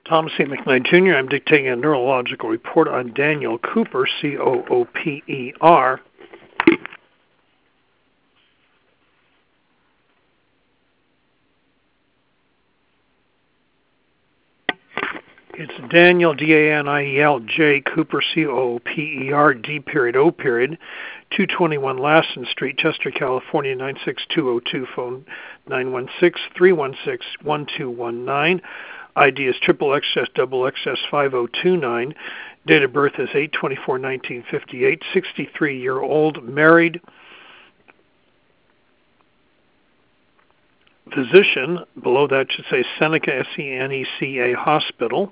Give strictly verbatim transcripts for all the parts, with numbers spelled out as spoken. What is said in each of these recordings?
Thomas C. McKnight, Junior I'm dictating a neurological report on Daniel Cooper, C O O P E R. It's Daniel, D A N I E L, J. Cooper, C O O P E R, D period O period, two twenty-one Lassen Street, Chester, California, nine six two oh two, phone nine one six, three one six, one two one nine. I D is triple X S double X S five oh two nine. Date of birth is eight twenty-four nineteen fifty-eight. sixty-three-year-old, married. Physician, below that should say Seneca, S E N E C A Hospital.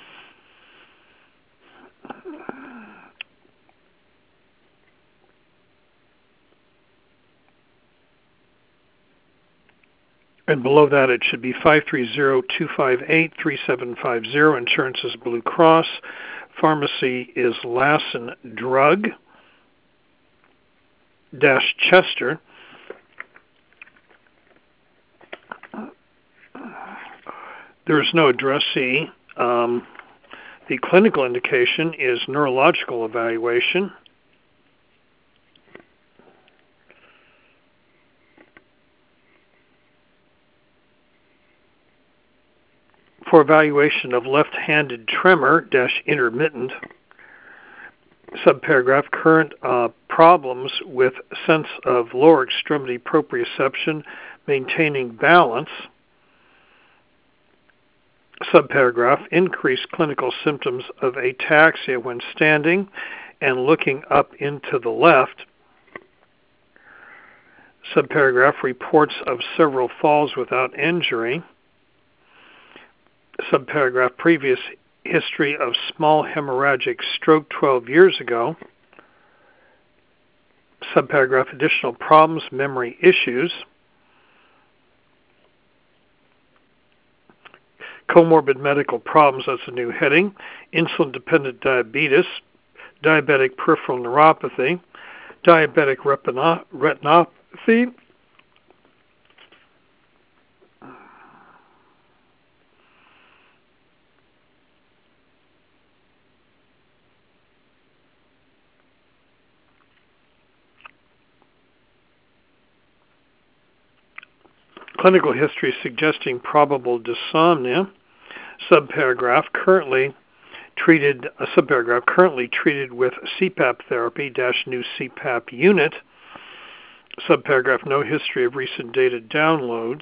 And below that, it should be five three zero, two five eight, three seven five zero. Insurance is Blue Cross. Pharmacy is Lassen Drug, dash Chester. There is no addressee. Um, the clinical indication is neurological evaluation. For evaluation of left-handed tremor, dash intermittent, subparagraph, current uh, problems with sense of lower extremity proprioception, maintaining balance, subparagraph, increased clinical symptoms of ataxia when standing and looking up into the left, subparagraph, reports of several falls without injury, subparagraph, previous history of small hemorrhagic stroke twelve years ago, subparagraph, additional problems, memory issues, comorbid medical problems, that's a new heading, insulin-dependent diabetes, diabetic peripheral neuropathy, diabetic retino- retinopathy, clinical history suggesting probable dysomnia, subparagraph, currently treated, a subparagraph, currently treated with C PAP therapy, dash new C PAP unit, subparagraph, no history of recent data downloads,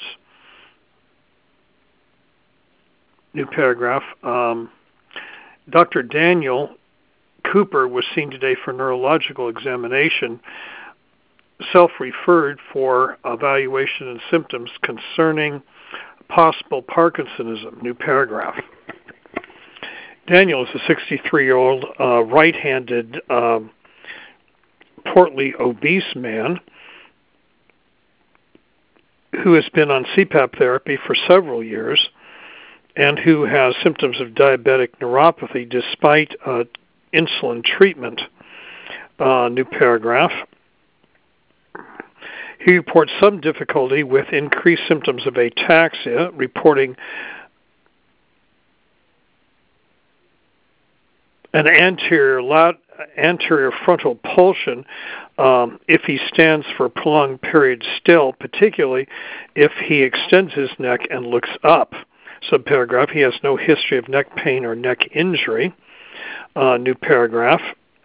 new paragraph, um, Doctor Daniel Cooper was seen today for neurological examination, self-referred for evaluation and symptoms concerning possible Parkinsonism, new paragraph. Daniel is a sixty-three-year-old uh, right-handed, uh, portly, obese man who has been on C PAP therapy for several years and who has symptoms of diabetic neuropathy despite uh, insulin treatment, uh, new paragraph. He reports some difficulty with increased symptoms of ataxia, reporting an anterior lat- anterior frontal pulsion um, if he stands for a prolonged period still, particularly if he extends his neck and looks up. Subparagraph, he has no history of neck pain or neck injury. Uh, new paragraph.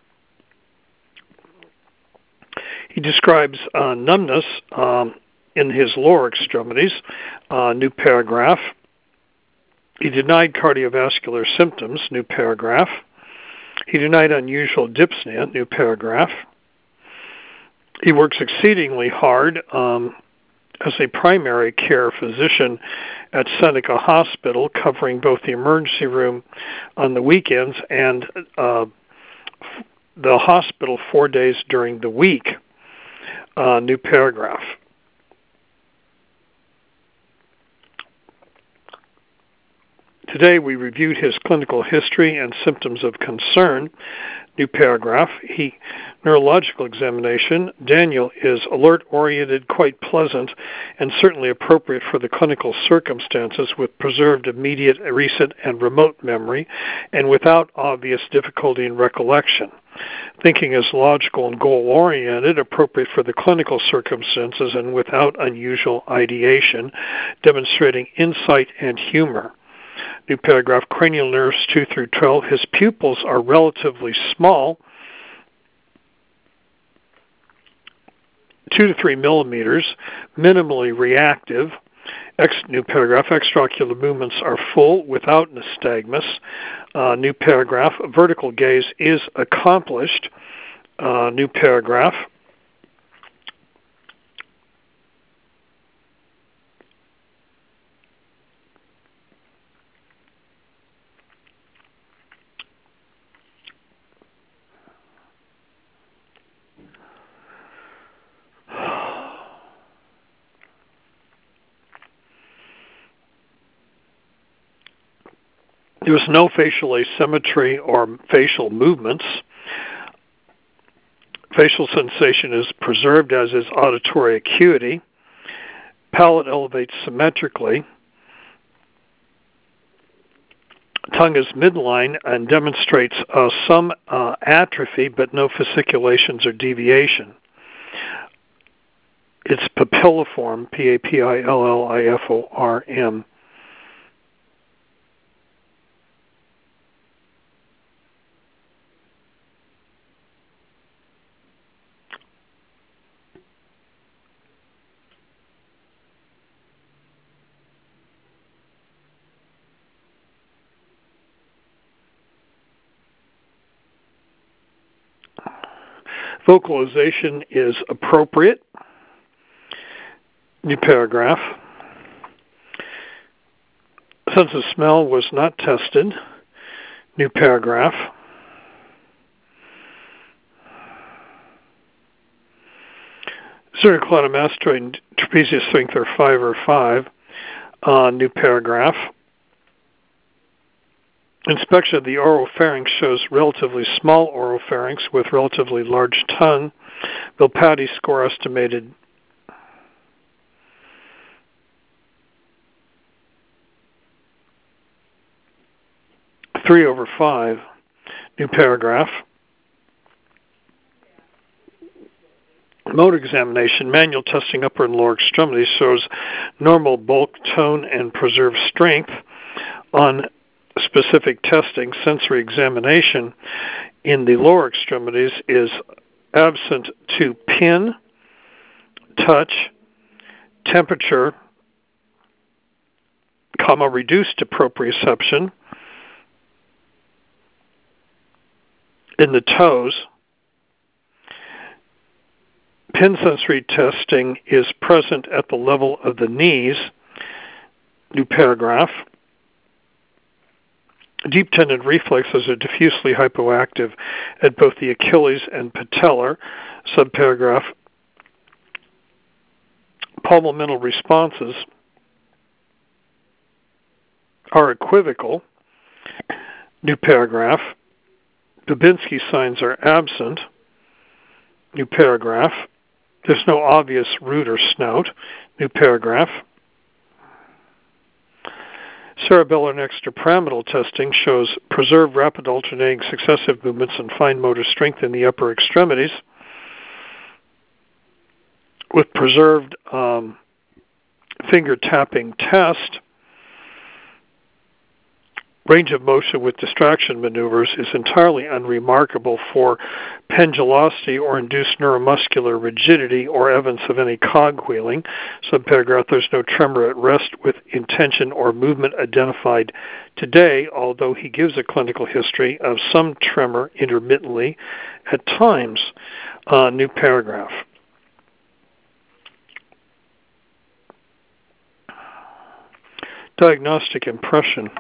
He describes uh, numbness um, in his lower extremities, uh, new paragraph. He denied cardiovascular symptoms, new paragraph. He denied unusual dyspnea, new paragraph. He works exceedingly hard um, as a primary care physician at Seneca Hospital, covering both the emergency room on the weekends and uh, the hospital four days during the week. Uh, new paragraph. Today we reviewed his clinical history and symptoms of concern. New paragraph. He neurological examination. Daniel is alert-oriented, quite pleasant, and certainly appropriate for the clinical circumstances, with preserved immediate, recent, and remote memory, and without obvious difficulty in recollection. Thinking is logical and goal-oriented, appropriate for the clinical circumstances, and without unusual ideation, demonstrating insight and humor. New paragraph, cranial nerves two through twelve. His pupils are relatively small, two to three millimeters, minimally reactive. Ex, new paragraph, extraocular movements are full without nystagmus. Uh, new paragraph, vertical gaze is accomplished. Uh, new paragraph, there was no facial asymmetry or facial movements. Facial sensation is preserved, as is auditory acuity. Palate elevates symmetrically. Tongue is midline and demonstrates uh, some uh, atrophy, but no fasciculations or deviation. It's papilliform, P A P I L L I F O R M. Vocalization is appropriate. New paragraph. Sense of smell was not tested. New paragraph. Sternocleidomastoid trapezius sphincter five or five. Uh, new paragraph. Inspection of the oropharynx shows relatively small oropharynx with relatively large tongue. Vilpatti score estimated three over five. New paragraph. Motor examination, manual testing upper and lower extremities shows normal bulk, tone, and preserved strength. On specific testing, sensory examination in the lower extremities is absent to pin, touch, temperature, comma, reduced to proprioception in the toes. Pin sensory testing is present at the level of the knees. New paragraph. Deep tendon reflexes are diffusely hypoactive at both the Achilles and patellar. Subparagraph. Pulmomental responses are equivocal. New paragraph. Babinski signs are absent. New paragraph. There's no obvious root or snout. New paragraph. Cerebellar and extrapyramidal testing shows preserved rapid alternating successive movements and fine motor strength in the upper extremities, with preserved um, finger tapping test. Range of motion with distraction maneuvers is entirely unremarkable for pendulosity or induced neuromuscular rigidity or evidence of any cogwheeling. Subparagraph, there's no tremor at rest with intention or movement identified today, although he gives a clinical history of some tremor intermittently at times. Uh, new paragraph. Diagnostic impression.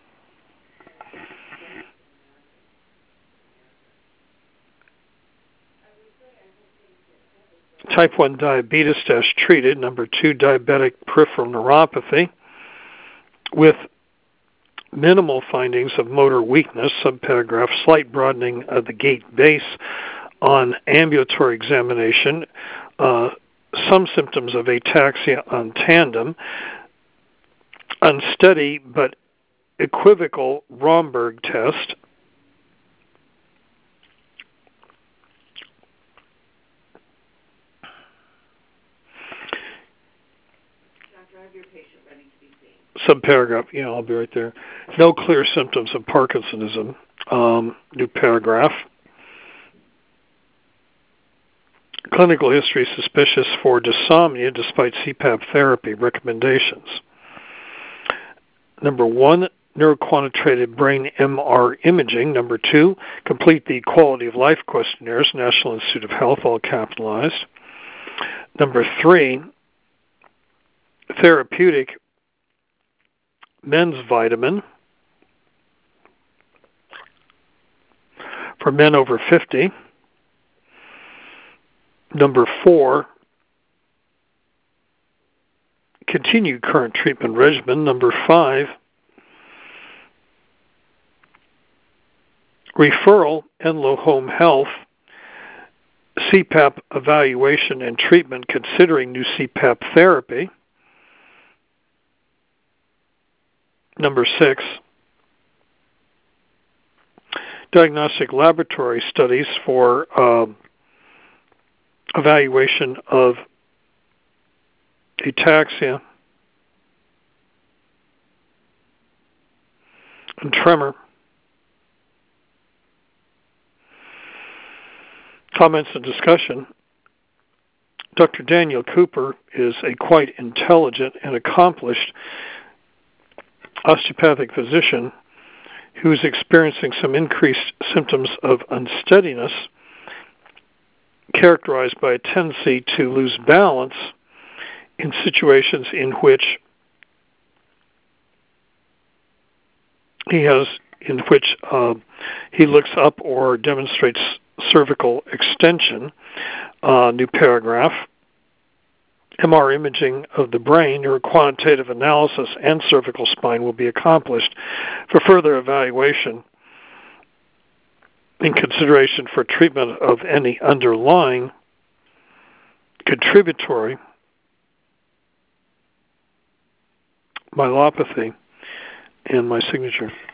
Type one diabetes dash treated. Number two, diabetic peripheral neuropathy with minimal findings of motor weakness, subparagraph, slight broadening of the gait base on ambulatory examination, uh, some symptoms of ataxia on tandem, unsteady but equivocal Romberg test, subparagraph, yeah, I'll be right there. No clear symptoms of Parkinsonism. Um, new paragraph. Clinical history suspicious for dysomnia despite C PAP therapy recommendations. Number one, neuroquantitative brain M R imaging. Number two, complete the quality of life questionnaires, National Institute of Health, all capitalized. Number three, therapeutic men's vitamin for men over fifty. Number four, continue current treatment regimen. Number five, referral, Enloe Home Health, C PAP evaluation and treatment considering new C PAP therapy. Number six, diagnostic laboratory studies for um, evaluation of ataxia and tremor. Comments and discussion. Doctor Daniel Cooper is a quite intelligent and accomplished osteopathic physician who is experiencing some increased symptoms of unsteadiness characterized by a tendency to lose balance in situations in which he has in which uh, he looks up or demonstrates cervical extension. Uh, new paragraph. M R imaging of the brain, neuroquantitative analysis, and cervical spine will be accomplished for further evaluation in consideration for treatment of any underlying contributory myelopathy. And my signature.